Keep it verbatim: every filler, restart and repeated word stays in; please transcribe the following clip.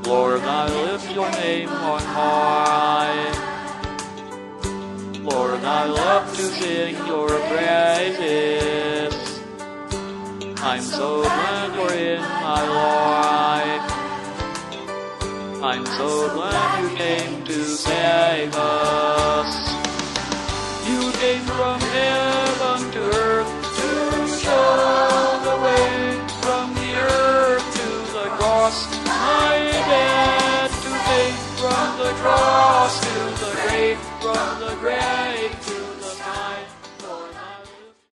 Lord, I lift your name on high. Lord, I love to sing your praises. I'm so glad you're in my life. I'm so glad you came to save us. You came from heaven to earth to show the way from the earth to the cross. My debt to pay from the cross to the grave, from the grave to